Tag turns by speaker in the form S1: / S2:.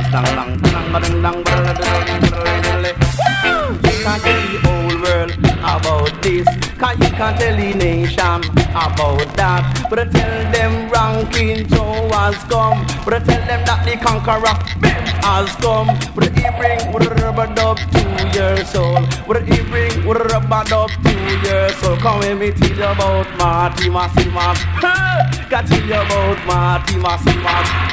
S1: can't tell the whole world about this, cause you can't tell the nation about that. But tell them ranking Joe has come, but tell them that the conqueror has come. But he bring with a rubber dub to your soul, but he bring with a rubber dub to your soul. Come let me tell you about Marty Massimas. Got tell you about Marty Massimas.